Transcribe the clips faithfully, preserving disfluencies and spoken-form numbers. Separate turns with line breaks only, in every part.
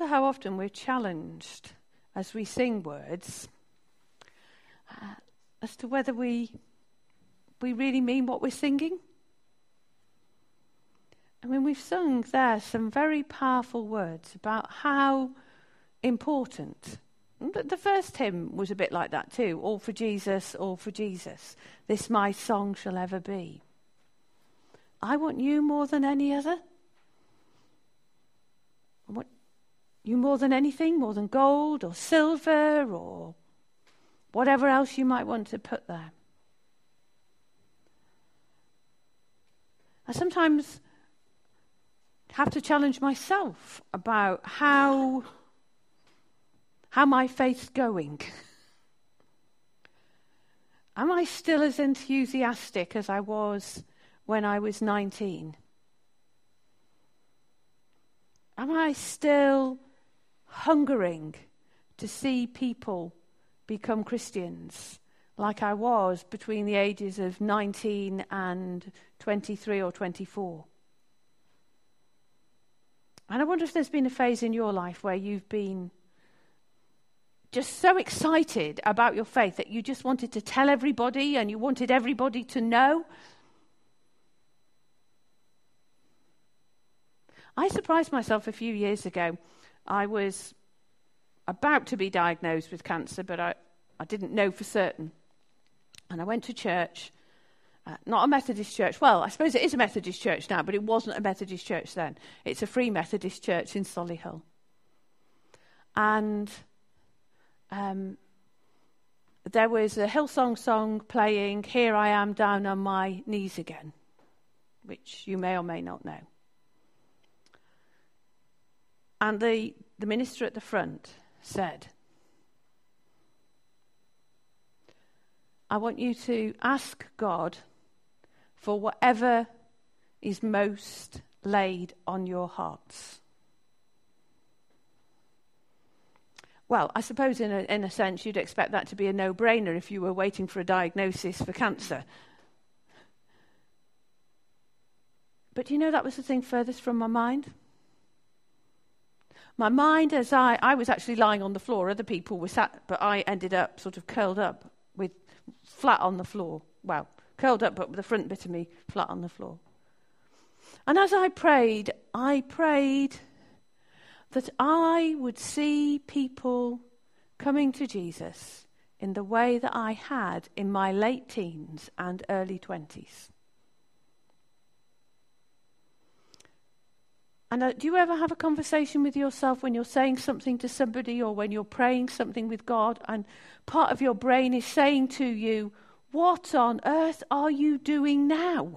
wonder how often we're challenged as we sing words uh, as to whether we we really mean what we're singing. I mean, we've sung there some very powerful words about how important. The first hymn was a bit like that too. All for Jesus, all for Jesus. This my song shall ever be. I want you more than any other. I want you more than anything, more than gold or silver or whatever else you might want to put there. I sometimes have to challenge myself about how, how my faith's going. Am I still as enthusiastic as I was when I was nineteen? Am I still hungering to see people become Christians like I was between the ages of nineteen and twenty-three or twenty-four? And I wonder if there's been a phase in your life where you've been just so excited about your faith that you just wanted to tell everybody and you wanted everybody to know. I surprised myself a few years ago. I was about to be diagnosed with cancer, but I, I didn't know for certain. And I went to church, uh, not a Methodist church. Well, I suppose it is a Methodist church now, but it wasn't a Methodist church then. It's a Free Methodist church in Solihull. And um, there was a Hillsong song playing, Here I Am Down on My Knees Again, which you may or may not know. And the, the minister at the front said, I want you to ask God for whatever is most laid on your hearts. Well, I suppose in a, in a sense you'd expect that to be a no-brainer if you were waiting for a diagnosis for cancer. But you know, that was the thing furthest from my mind. My mind, as I, I was actually lying on the floor, other people were sat, but I ended up sort of curled up with flat on the floor. Well, curled up, but with the front bit of me flat on the floor. And as I prayed, I prayed that I would see people coming to Jesus in the way that I had in my late teens and early twenties. And uh, do you ever have a conversation with yourself when you're saying something to somebody or when you're praying something with God and part of your brain is saying to you, what on earth are you doing now?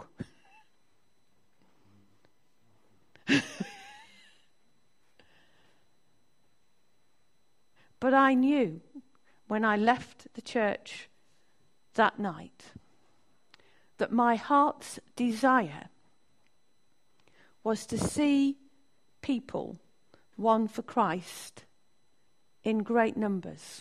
But I knew when I left the church that night that my heart's desire was to see people won for Christ in great numbers.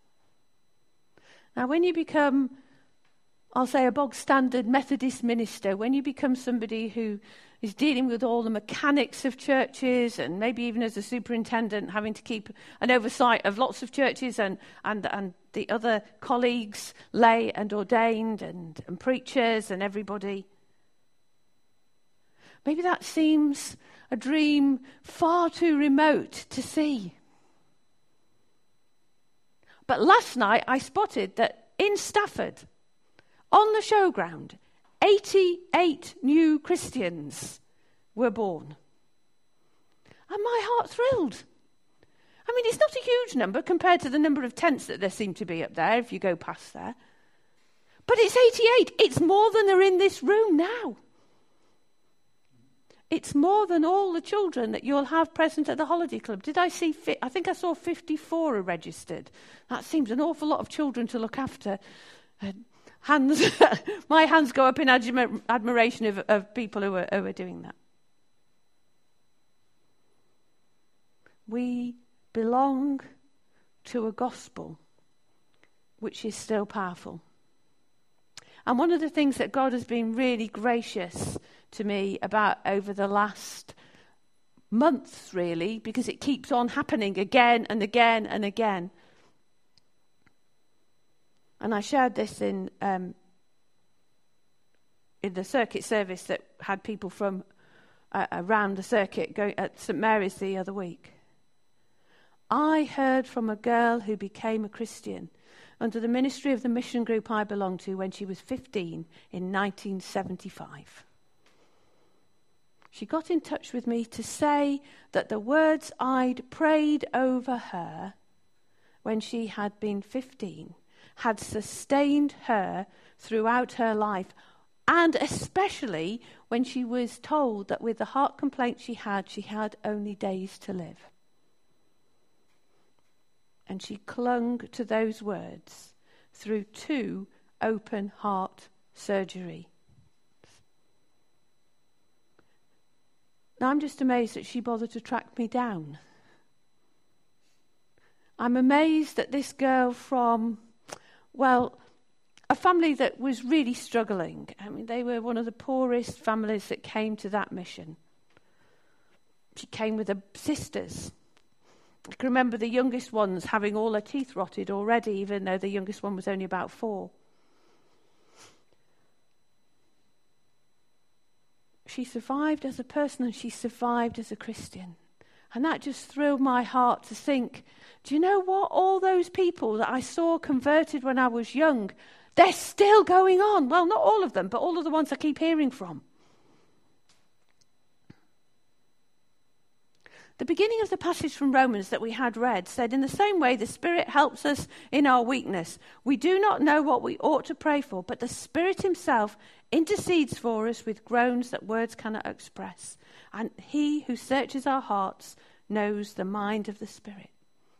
Now, when you become, I'll say, a bog standard Methodist minister, when you become somebody who is dealing with all the mechanics of churches and maybe even as a superintendent having to keep an oversight of lots of churches and, and, and the other colleagues, lay and ordained and, and preachers and everybody, maybe that seems a dream far too remote to see. But last night I spotted that in Stafford, on the showground, eighty-eight new Christians were born. And my heart thrilled. I mean, it's not a huge number compared to the number of tents that there seem to be up there if you go past there. But it's eighty-eight. It's more than are in this room now. It's more than all the children that you'll have present at the holiday club. Did I see, fi- I think I saw fifty-four are registered. That seems an awful lot of children to look after. Uh, hands, my hands go up in admi- admiration of, of people who are, who are doing that. We belong to a gospel which is still powerful. And one of the things that God has been really gracious to me about over the last months, really, because it keeps on happening again and again and again. And I shared this in um, in the circuit service that had people from uh, around the circuit going at St Mary's the other week. I heard from a girl who became a Christian under the ministry of the mission group I belonged to when she was fifteen in nineteen seventy-five. She got in touch with me to say that the words I'd prayed over her when she had been fifteen had sustained her throughout her life, and especially when she was told that with the heart complaint she had, she had only days to live. And she clung to those words through two open heart surgery. Now, I'm just amazed that she bothered to track me down. I'm amazed that this girl from, well, a family that was really struggling. I mean, they were one of the poorest families that came to that mission. She came with her sisters. I can remember the youngest ones having all her teeth rotted already, even though the youngest one was only about four. She survived as a person and she survived as a Christian. And that just thrilled my heart to think, do you know what? All those people that I saw converted when I was young, they're still going on. Well, not all of them, but all of the ones I keep hearing from. The beginning of the passage from Romans that we had read said, in the same way the Spirit helps us in our weakness. We do not know what we ought to pray for, but the Spirit himself intercedes for us with groans that words cannot express. And he who searches our hearts knows the mind of the Spirit.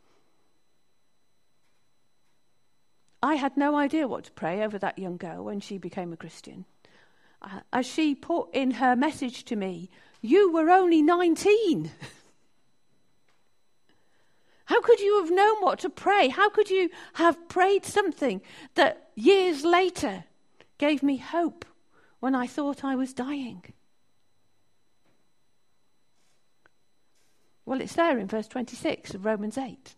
I had no idea what to pray over that young girl when she became a Christian. Uh, as she put in her message to me, you were only nineteen. How could you have known what to pray? How could you have prayed something that years later gave me hope when I thought I was dying? Well, it's there in verse twenty-six of Romans eight.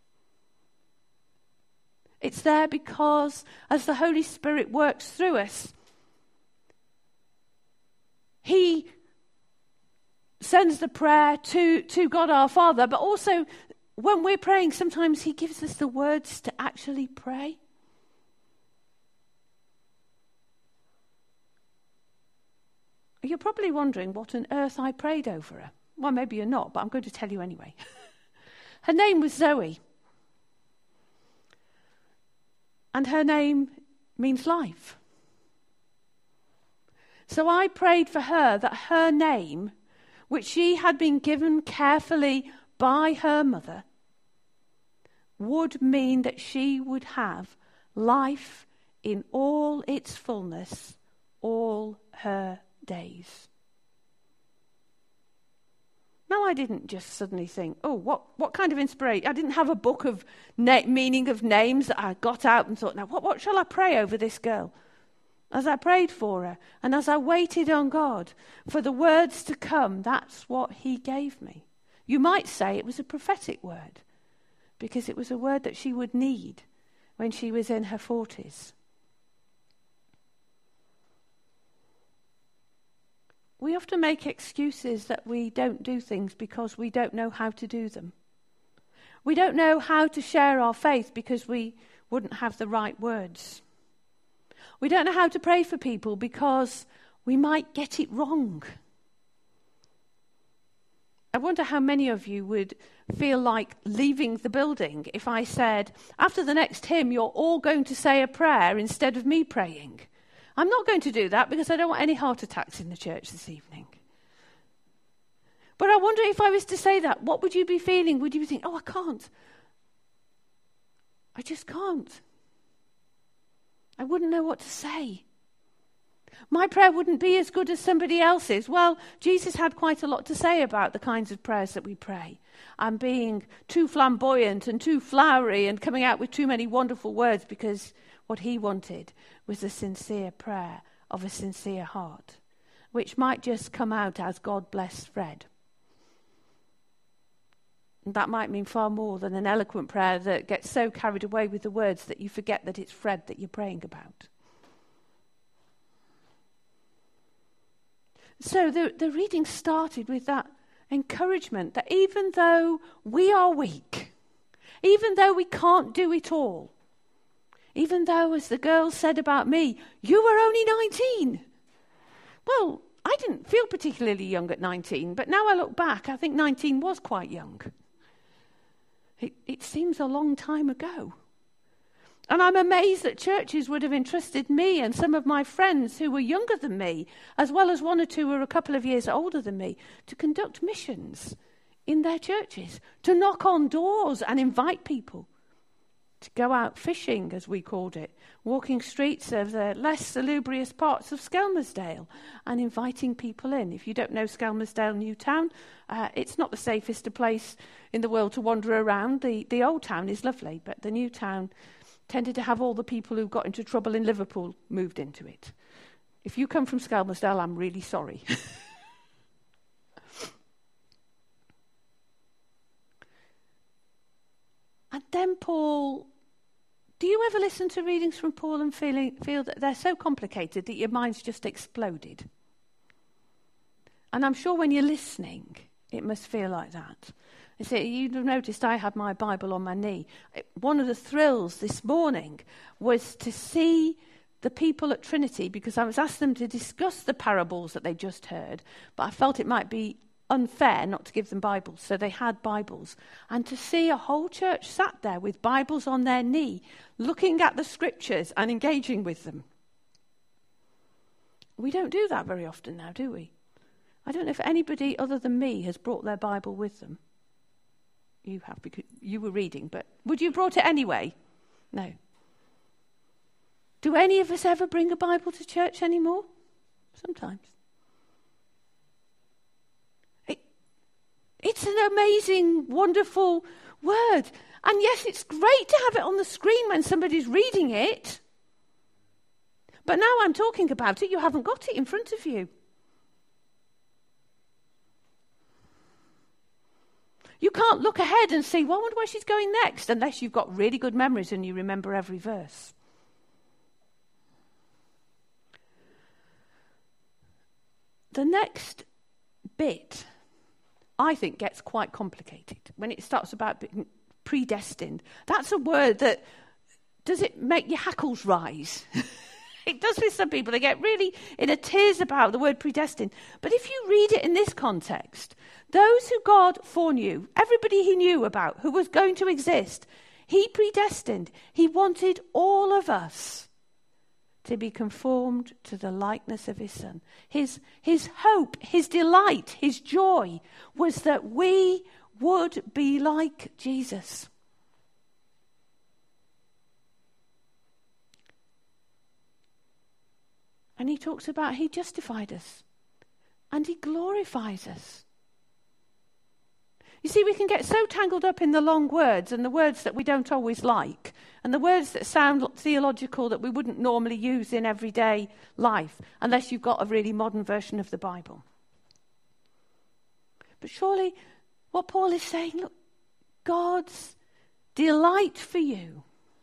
It's there because as the Holy Spirit works through us, he sends the prayer to, to God our Father, but also when we're praying, sometimes he gives us the words to actually pray. You're probably wondering what on earth I prayed over her. Well, maybe you're not, but I'm going to tell you anyway. Her name was Zoe. And her name means life. So I prayed for her that her name, which she had been given carefully by her mother, would mean that she would have life in all its fullness all her days. Now, I didn't just suddenly think, oh, what, what kind of inspiration? I didn't have a book of na- meaning of names that I got out and thought, now, what, what shall I pray over this girl? As I prayed for her and as I waited on God for the words to come, that's what he gave me. You might say it was a prophetic word because it was a word that she would need when she was in her forties. We often make excuses that we don't do things because we don't know how to do them. We don't know how to share our faith because we wouldn't have the right words. We don't know how to pray for people because we might get it wrong. I wonder how many of you would feel like leaving the building if I said, after the next hymn, you're all going to say a prayer instead of me praying. I'm not going to do that because I don't want any heart attacks in the church this evening. But I wonder if I was to say that, what would you be feeling? Would you be thinking, oh, I can't. I just can't. I wouldn't know what to say. My prayer wouldn't be as good as somebody else's. Well, Jesus had quite a lot to say about the kinds of prayers that we pray. And being too flamboyant and too flowery and coming out with too many wonderful words, because what he wanted was a sincere prayer of a sincere heart, which might just come out as God bless Fred. That might mean far more than an eloquent prayer that gets so carried away with the words that you forget that it's Fred that you're praying about. So the, the reading started with that encouragement that even though we are weak, even though we can't do it all, even though, as the girl said about me, you were only nineteen. Well, I didn't feel particularly young at nineteen, but now I look back, I think nineteen was quite young. It, it seems a long time ago. And I'm amazed that churches would have entrusted me and some of my friends who were younger than me, as well as one or two who were a couple of years older than me, to conduct missions in their churches, to knock on doors and invite people, to go out fishing, as we called it, walking streets of the less salubrious parts of Skelmersdale and inviting people in. If you don't know Skelmersdale New Town, uh, it's not the safest place in the world to wander around. The, the old town is lovely, but the new town tended to have all the people who got into trouble in Liverpool moved into it. If you come from Skelmersdale, I'm really sorry. And then Paul, do you ever listen to readings from Paul and feeling, feel that they're so complicated that your mind's just exploded? And I'm sure when you're listening, it must feel like that. You see, you'd have noticed I had my Bible on my knee. One of the thrills this morning was to see the people at Trinity, because I was asked them to discuss the parables that they just heard, but I felt it might be unfair not to give them Bibles, so they had Bibles. And to see a whole church sat there with Bibles on their knee, looking at the scriptures and engaging with them. We don't do that very often now, do we? I don't know if anybody other than me has brought their Bible with them. You have, because you were reading, but would you have brought it anyway? No. Do any of us ever bring a Bible to church anymore? Sometimes. It, it's an amazing, wonderful word. And yes, it's great to have it on the screen when somebody's reading it. But now I'm talking about it, you haven't got it in front of you. You can't look ahead and see, well, I wonder where she's going next, unless you've got really good memories and you remember every verse. The next bit, I think, gets quite complicated when it starts about being predestined. That's a word that, does it make your hackles rise? It does with some people. They get really in a tears about the word predestined. But if you read it in this context, those who God foreknew, everybody he knew about, who was going to exist, he predestined. He wanted all of us to be conformed to the likeness of his Son. His, his hope, his delight, his joy was that we would be like Jesus. And he talks about he justified us and he glorifies us. You see, we can get so tangled up in the long words and the words that we don't always like and the words that sound theological that we wouldn't normally use in everyday life unless you've got a really modern version of the Bible. But surely what Paul is saying, look, God's delight for you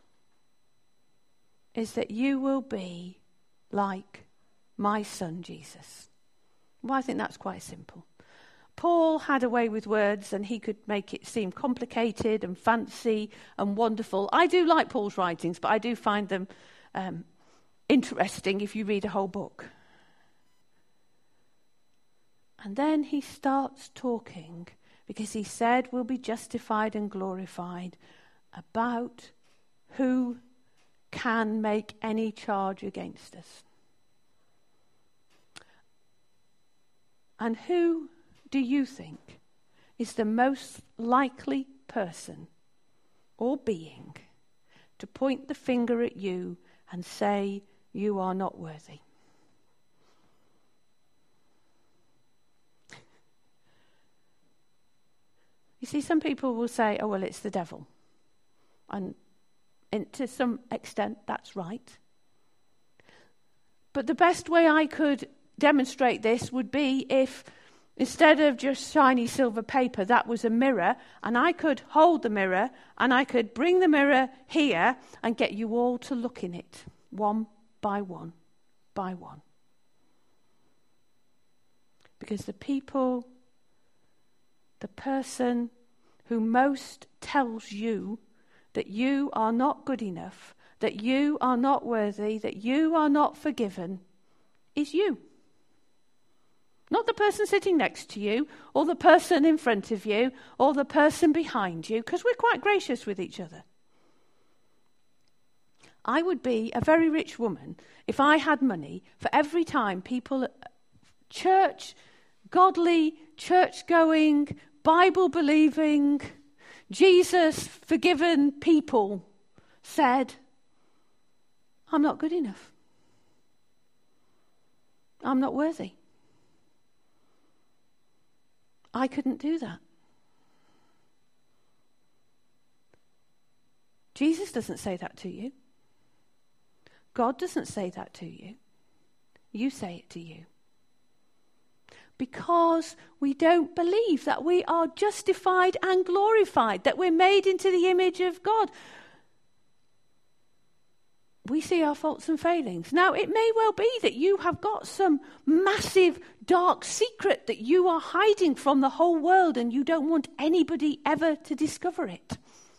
is that you will be like my Son, Jesus. Well, I think that's quite simple. Paul had a way with words and he could make it seem complicated and fancy and wonderful. I do like Paul's writings, but I do find them um, interesting if you read a whole book. And then he starts talking, because he said we'll be justified and glorified, about who can make any charge against us. And who do you think is the most likely person or being to point the finger at you and say you are not worthy? You see, some people will say, oh, well, it's the devil. And And to some extent, that's right. But the best way I could demonstrate this would be if Instead of just shiny silver paper, that was a mirror, and I could hold the mirror, and I could bring the mirror here and get you all to look in it, one by one, by one. Because the people, the person who most tells you that you are not good enough, that you are not worthy, that you are not forgiven, is you. Not the person sitting next to you, or the person in front of you, or the person behind you, because we're quite gracious with each other. I would be a very rich woman if I had money for every time people, church, godly, church-going, Bible-believing, Jesus-forgiven people said, I'm not good enough. I'm not worthy. I couldn't do that. Jesus doesn't say that to you. God doesn't say that to you. You say it to you. Because we don't believe that we are justified and glorified, that we're made into the image of God. We see our faults and failings. Now, it may well be that you have got some massive dark secret that you are hiding from the whole world and you don't want anybody ever to discover it.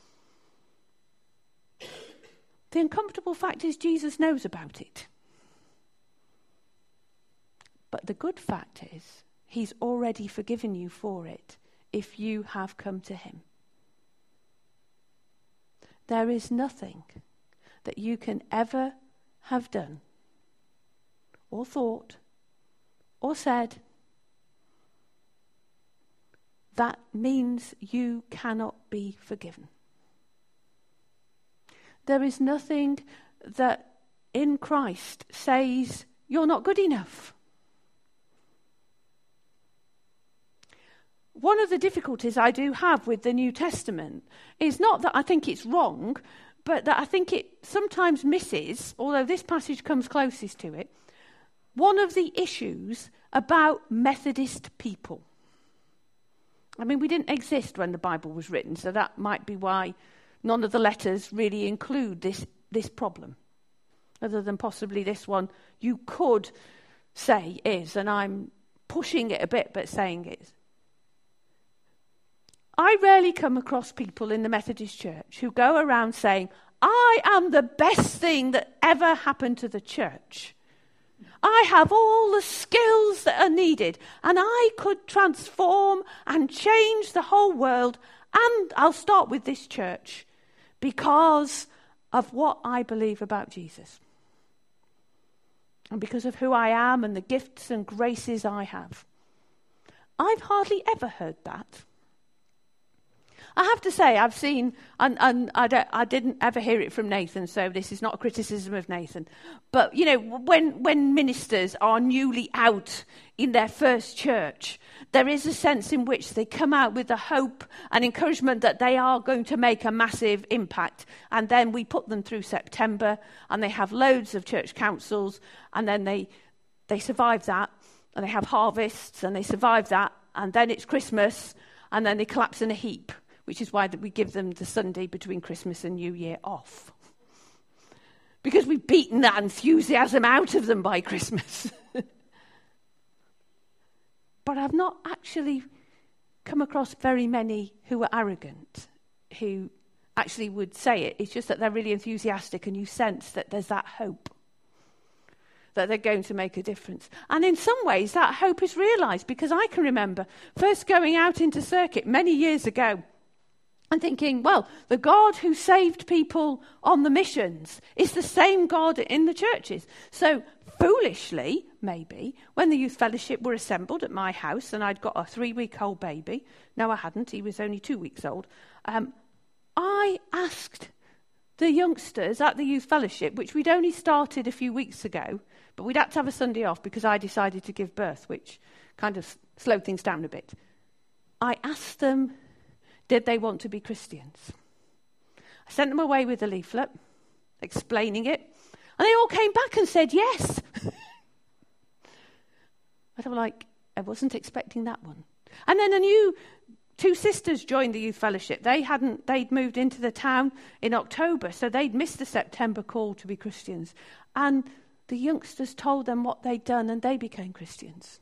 The uncomfortable fact is Jesus knows about it. But the good fact is he's already forgiven you for it if you have come to him. There is nothing that you can ever have done or thought or said that means you cannot be forgiven. There is nothing that in Christ says you're not good enough. One of the difficulties I do have with the New Testament is not that I think it's wrong, but that I think it sometimes misses, although this passage comes closest to it, one of the issues about Methodist people. I mean, we didn't exist when the Bible was written, so that might be why none of the letters really include this, this problem, other than possibly this one you could say is, and I'm pushing it a bit, but saying it is. I rarely come across people in the Methodist Church who go around saying, I am the best thing that ever happened to the church. I have all the skills that are needed, and I could transform and change the whole world, and I'll start with this church because of what I believe about Jesus. And because of who I am and the gifts and graces I have. I've hardly ever heard that. I have to say, I've seen, and, and I, don't, I didn't ever hear it from Nathan, so this is not a criticism of Nathan. But, you know, when, when ministers are newly out in their first church, there is a sense in which they come out with the hope and encouragement that they are going to make a massive impact. And then we put them through September, and they have loads of church councils, and then they they survive that, and they have harvests, and they survive that, and then it's Christmas, and then they collapse in a heap. Which is why we give them the Sunday between Christmas and New Year off. Because we've beaten that enthusiasm out of them by Christmas. But I've not actually come across very many who are arrogant, who actually would say it. It's just that they're really enthusiastic and you sense that there's that hope, that they're going to make a difference. And in some ways that hope is realised, because I can remember first going out into circuit many years ago and thinking, well, the God who saved people on the missions is the same God in the churches. So foolishly, maybe, when the youth fellowship were assembled at my house and I'd got a three-week-old baby, no, I hadn't, he was only two weeks old, um, I asked the youngsters at the youth fellowship, which we'd only started a few weeks ago, but we'd had to have a Sunday off because I decided to give birth, which kind of slowed things down a bit. I asked them, did they want to be Christians? I sent them away with a leaflet explaining it, and they all came back and said yes. I was like, I wasn't expecting that one. And then a new two sisters joined the youth fellowship. They hadn't, they'd moved into the town in October, so they'd missed the September call to be Christians. And the youngsters told them what they'd done, and they became Christians.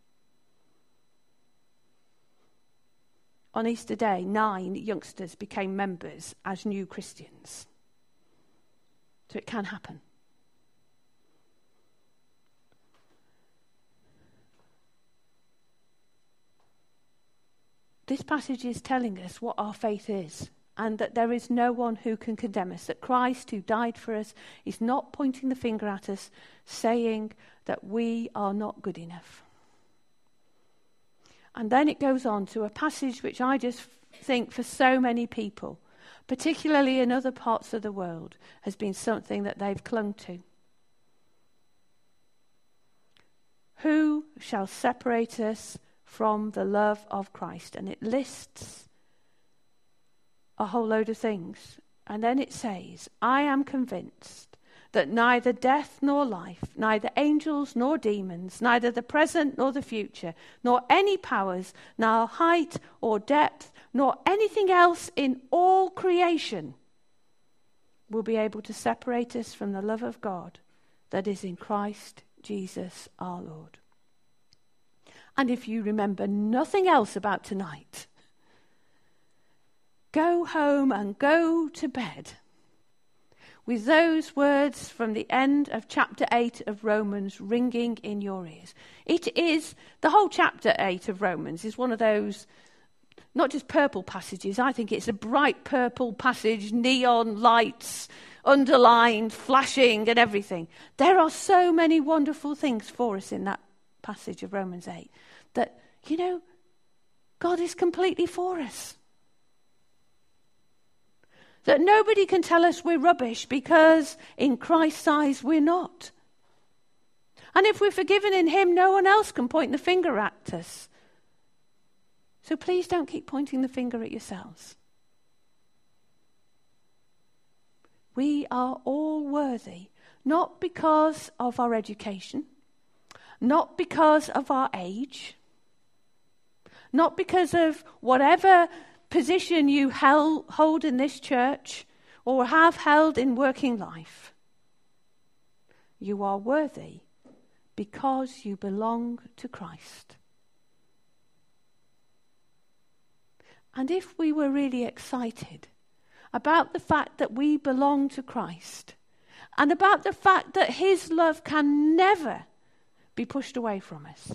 On Easter Day, nine youngsters became members as new Christians. So it can happen. This passage is telling us what our faith is, and that there is no one who can condemn us, that Christ, who died for us, is not pointing the finger at us, saying that we are not good enough. And then it goes on to a passage which I just think for so many people, particularly in other parts of the world, has been something that they've clung to. Who shall separate us from the love of Christ? And it lists a whole load of things. And then it says, I am convinced that neither death nor life, neither angels nor demons, neither the present nor the future, nor any powers, nor height or depth, nor anything else in all creation will be able to separate us from the love of God that is in Christ Jesus our Lord. And if you remember nothing else about tonight, go home and go to bed with those words from the end of chapter eight of Romans ringing in your ears. It is, the whole chapter eight of Romans is one of those, not just purple passages, I think it's a bright purple passage, neon lights, underlined, flashing and everything. There are so many wonderful things for us in that passage of Romans eight that, you know, God is completely for us. That nobody can tell us we're rubbish because in Christ's eyes we're not. And if we're forgiven in him, no one else can point the finger at us. So please don't keep pointing the finger at yourselves. We are all worthy, not because of our education, not because of our age, not because of whatever position you held, hold in this church or have held in working life. You are worthy because you belong to Christ. And if we were really excited about the fact that we belong to Christ and about the fact that his love can never be pushed away from us,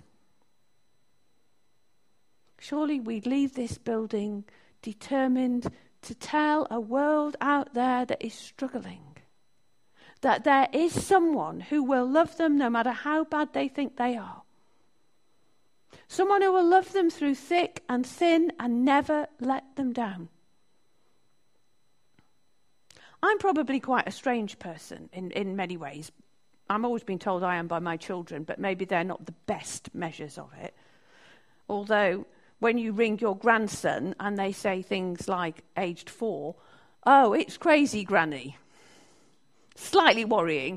surely we'd leave this building determined to tell a world out there that is struggling that there is someone who will love them no matter how bad they think they are. Someone who will love them through thick and thin and never let them down. I'm probably quite a strange person in, in many ways. I'm always being told I am by my children, but maybe they're not the best measures of it. Although when you ring your grandson and they say things like, aged four, oh, it's crazy, Granny. Slightly worrying.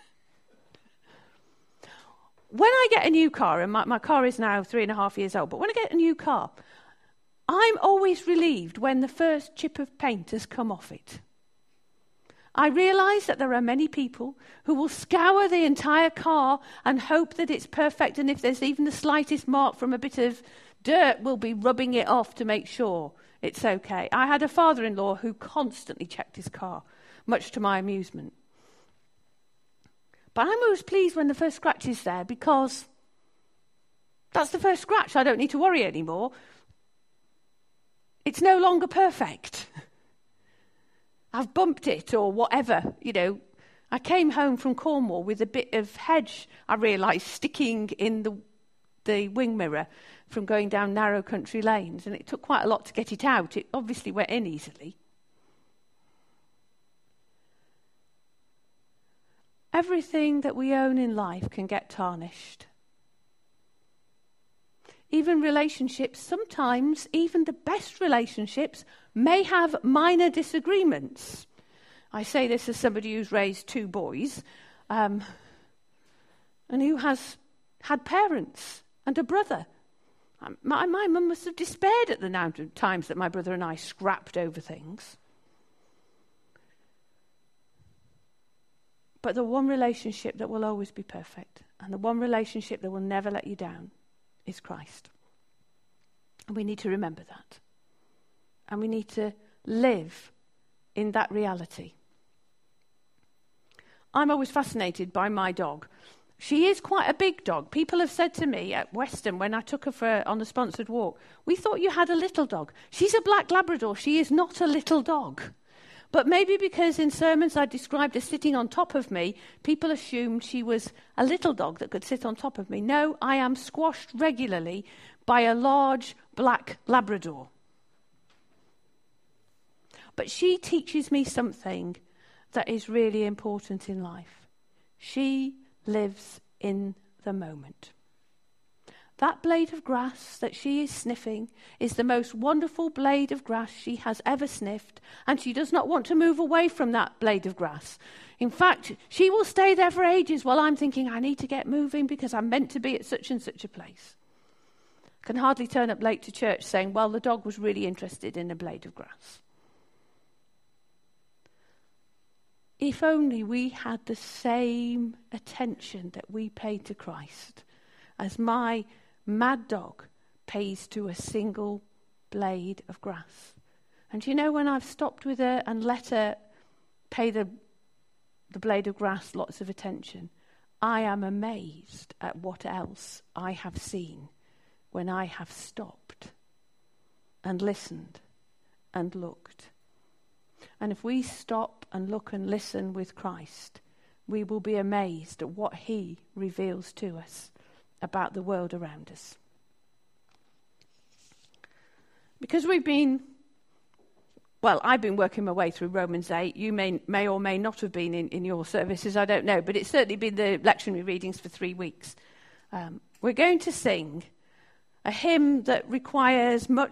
When I get a new car, and my, my car is now three and a half years old, but when I get a new car, I'm always relieved when the first chip of paint has come off it. I realise that there are many people who will scour the entire car and hope that it's perfect, and if there's even the slightest mark from a bit of dirt, we'll be rubbing it off to make sure it's okay. I had a father-in-law who constantly checked his car, much to my amusement. But I'm always pleased when the first scratch is there because that's the first scratch. I don't need to worry anymore. It's no longer perfect. I've bumped it or whatever, you know. I came home from Cornwall with a bit of hedge, I realised, sticking in the the wing mirror from going down narrow country lanes, and it took quite a lot to get it out. It obviously went in easily. Everything that we own in life can get tarnished. Even relationships, sometimes even the best relationships, may have minor disagreements. I say this as somebody who's raised two boys um, and who has had parents and a brother. My, my mum must have despaired at the amount of times that my brother and I scrapped over things. But the one relationship that will always be perfect, and the one relationship that will never let you down, is Christ. And we need to remember that. And we need to live in that reality. I'm always fascinated by my dog. She is quite a big dog. People have said to me at Weston, when I took her for, on a sponsored walk, we thought you had a little dog. She's a black Labrador. She is not a little dog. But maybe because in sermons I described her sitting on top of me, people assumed she was a little dog that could sit on top of me. No, I am squashed regularly by a large black Labrador. But she teaches me something that is really important in life. She lives in the moment. That blade of grass that she is sniffing is the most wonderful blade of grass she has ever sniffed, and she does not want to move away from that blade of grass. In fact, she will stay there for ages while I'm thinking, I need to get moving because I'm meant to be at such and such a place. I can hardly turn up late to church saying, well, the dog was really interested in a blade of grass. If only we had the same attention that we pay to Christ as my mad dog pays to a single blade of grass. And you know, when I've stopped with her and let her pay the, the blade of grass lots of attention, I am amazed at what else I have seen when I have stopped and listened and looked. And if we stop and look and listen with Christ, we will be amazed at what he reveals to us about the world around us. Because we've been, well, I've been working my way through Romans eight. You may may or may not have been in, in your services, I don't know, but it's certainly been the lectionary readings for three weeks. Um, we're going to sing a hymn that requires much